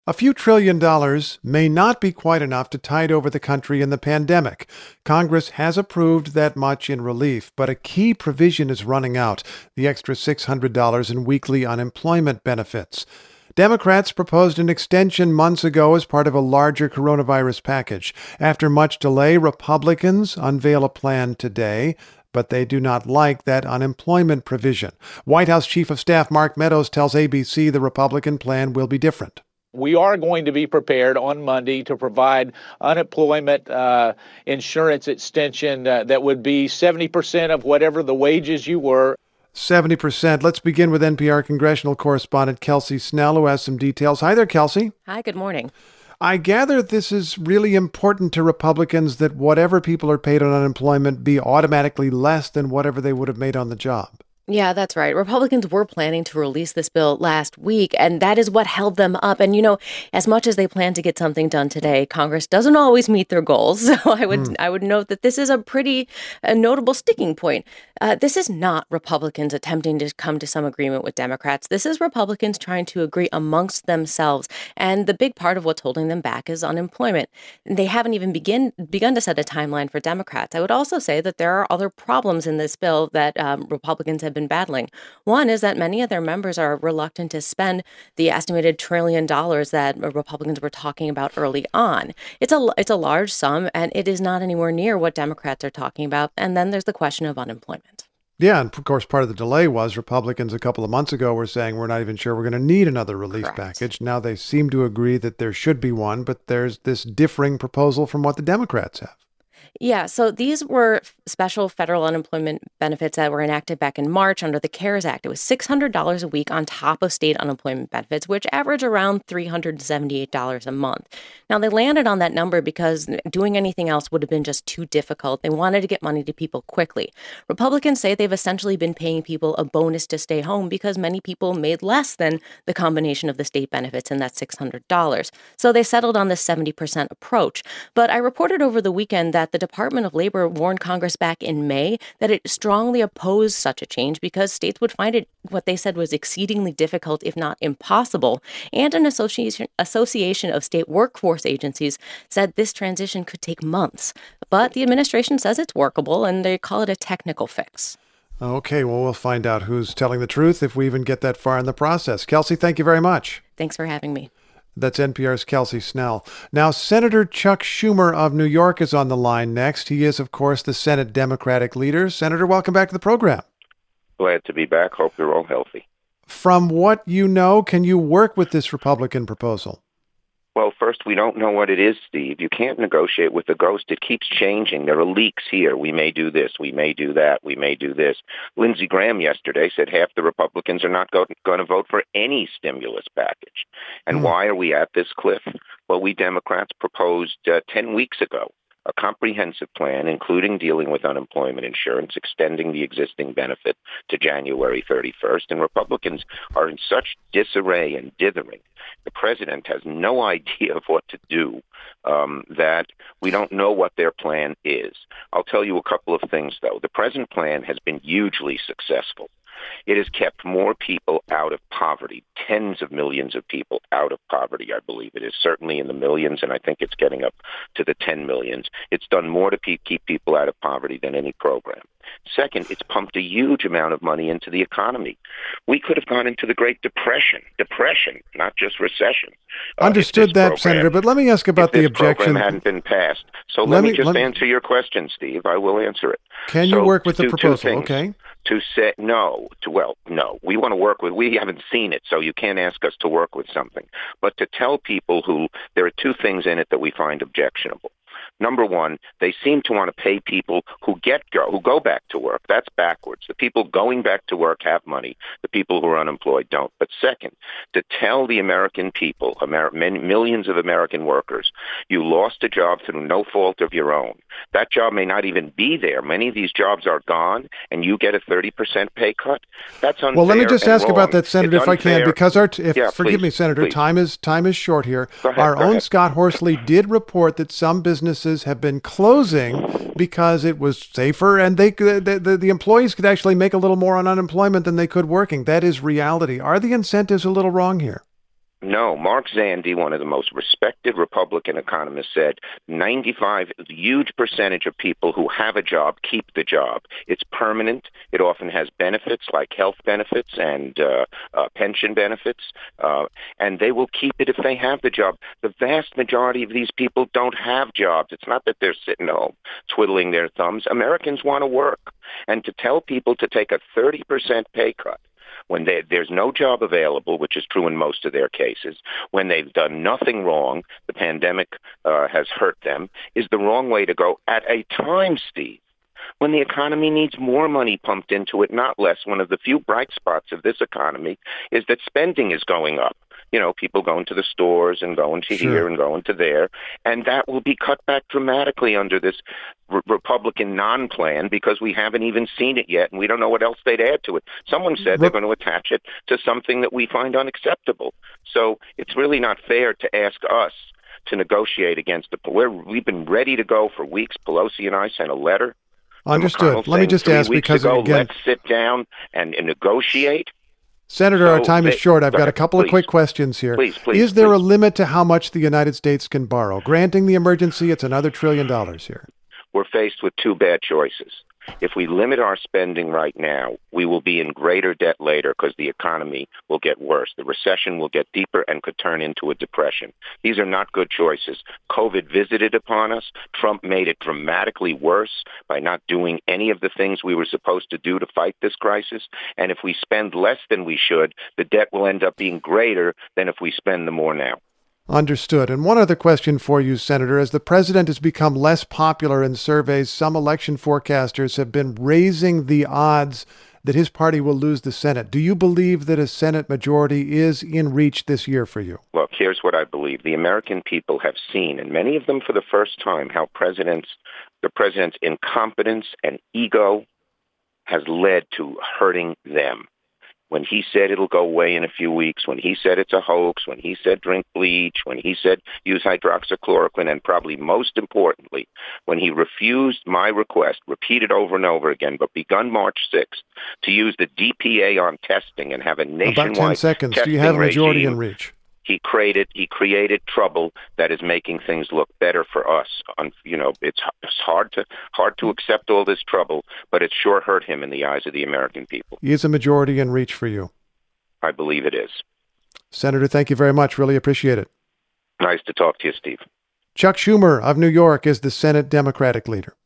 A few trillion dollars may not be quite enough to tide over the country in the pandemic. Congress has approved that much in relief, but a key provision is running out, the extra $600 in weekly unemployment benefits. Democrats proposed an extension months ago as part of a larger coronavirus package. After much delay, Republicans unveil a plan today, but they do not like that unemployment provision. White House Chief of Staff Mark Meadows tells ABC the Republican plan will be different. We are going to be prepared on Monday to provide unemployment insurance extension that would be 70% of whatever the wages you were. 70%. Let's begin with NPR congressional correspondent Kelsey Snell, who has some details. Hi there, Kelsey. Hi, good morning. I gather this is really important to Republicans that whatever people are paid on unemployment be automatically less than whatever they would have made on the job. Yeah, that's right. Republicans were planning to release this bill last week, and that is what held them up. And, as much as they plan to get something done today, Congress doesn't always meet their goals. So I would note that this is a pretty notable sticking point. This is not Republicans attempting to come to some agreement with Democrats. This is Republicans trying to agree amongst themselves. And the big part of what's holding them back is unemployment. They haven't even begun to set a timeline for Democrats. I would also say that there are other problems in this bill that Republicans have been battling. One is that many of their members are reluctant to spend the estimated $1 trillion that Republicans were talking about early on. It's a large sum, and it is not anywhere near what Democrats are talking about. And then there's the question of unemployment. Yeah, and of course, part of the delay was Republicans a couple of months ago were saying we're not even sure we're going to need another relief package. Now they seem to agree that there should be one, but there's this differing proposal from what the Democrats have. Yeah, so these were special federal unemployment benefits that were enacted back in March under the CARES Act. It was $600 a week on top of state unemployment benefits, which average around $378 a month. Now, they landed on that number because doing anything else would have been just too difficult. They wanted to get money to people quickly. Republicans say they've essentially been paying people a bonus to stay home because many people made less than the combination of the state benefits and that $600. So they settled on this 70% approach. But I reported over the weekend that the Department of Labor warned Congress back in May that it strongly opposed such a change because states would find it what they said was exceedingly difficult, if not impossible. And an association of state workforce agencies said this transition could take months. But the administration says it's workable, and they call it a technical fix. Okay, well, we'll find out who's telling the truth if we even get that far in the process. Kelsey, thank you very much. Thanks for having me. That's NPR's Kelsey Snell. Now, Senator Chuck Schumer of New York is on the line next. He is, of course, the Senate Democratic leader. Senator, welcome back to the program. Glad to be back. Hope you're all healthy. From what you know, can you work with this Republican proposal? Well, first, we don't know what it is, Steve. You can't negotiate with the ghost. It keeps changing. There are leaks here. We may do this. We may do that. We may do this. Lindsey Graham yesterday said half the Republicans are not going to vote for any stimulus package. And why are we at this cliff? Well, we Democrats proposed 10 weeks ago a comprehensive plan, including dealing with unemployment insurance, extending the existing benefit to January 31st. And Republicans are in such disarray and dithering. The president has no idea of what to do, that we don't know what their plan is. I'll tell you a couple of things, though. The present plan has been hugely successful. It has kept more people out of poverty, tens of millions of people out of poverty, I believe it is, certainly in the millions, and I think it's getting up to the 10 millions. It's done more to keep people out of poverty than any program. Second, it's pumped a huge amount of money into the economy. We could have gone into the Great Depression, not just recession. Understood that, Senator, but let me ask about the objection. This program hadn't been passed. So let me answer your question, Steve. I will answer it. Can you work with the proposal? Okay. To say no, we want to work with, we haven't seen it, so you can't ask us to work with something. But to tell people there are two things in it that we find objectionable. Number one, they seem to want to pay people who go back to work. That's backwards. The people going back to work have money. The people who are unemployed don't. But second, to tell the American people, millions of American workers, you lost a job through no fault of your own. That job may not even be there. Many of these jobs are gone, and you get a 30% pay cut. That's unfair. Well, let me just ask wrong. about that, Senator, if I can, because forgive me, Senator, please. time is short here. Our go own ahead. Scott Horsley did report that some businesses have been closing because it was safer, and the employees could actually make a little more on unemployment than they could working. That is reality. Are the incentives a little wrong here? No, Mark Zandi, one of the most respected Republican economists, said 95, a huge percentage of people who have a job keep the job. It's permanent. It often has benefits like health benefits and pension benefits, and they will keep it if they have the job. The vast majority of these people don't have jobs. It's not that they're sitting home twiddling their thumbs. Americans want to work. And to tell people to take a 30% pay cut when there's no job available, which is true in most of their cases, when they've done nothing wrong, the pandemic has hurt them, is the wrong way to go at a time, Steve, when the economy needs more money pumped into it, not less. One of the few bright spots of this economy is that spending is going up. You know, people going to the stores and going to here and going to there, and that will be cut back dramatically under this Republican non-plan because we haven't even seen it yet, and we don't know what else they'd add to it. Someone said they're going to attach it to something that we find unacceptable. So it's really not fair to ask us to negotiate against we've been ready to go for weeks. Pelosi and I sent a letter. Understood. Let me just ask, because again, let's sit down and negotiate. Senator, our time is short. I've got a couple of quick questions here. Please. Is there a limit to how much the United States can borrow? Granting the emergency, it's another $1 trillion here. We're faced with two bad choices. If we limit our spending right now, we will be in greater debt later because the economy will get worse. The recession will get deeper and could turn into a depression. These are not good choices. COVID visited upon us. Trump made it dramatically worse by not doing any of the things we were supposed to do to fight this crisis. And if we spend less than we should, the debt will end up being greater than if we spend the more now. Understood. And one other question for you, Senator. As the president has become less popular in surveys, some election forecasters have been raising the odds that his party will lose the Senate. Do you believe that a Senate majority is in reach this year for you? Look, here's what I believe. The American people have seen, and many of them for the first time, how the president's incompetence and ego has led to hurting them. When he said it'll go away in a few weeks, when he said it's a hoax, when he said drink bleach, when he said use hydroxychloroquine, and probably most importantly, when he refused my request, repeated over and over again, but begun March 6th, to use the DPA on testing and have a nationwide about 10 seconds. Do you have a majority in reach? He created trouble that is making things look better for us. It's hard to accept all this trouble, but it sure hurt him in the eyes of the American people. Is a majority in reach for you? I believe it is. Senator, thank you very much. Really appreciate it. Nice to talk to you, Steve. Chuck Schumer of New York is the Senate Democratic leader.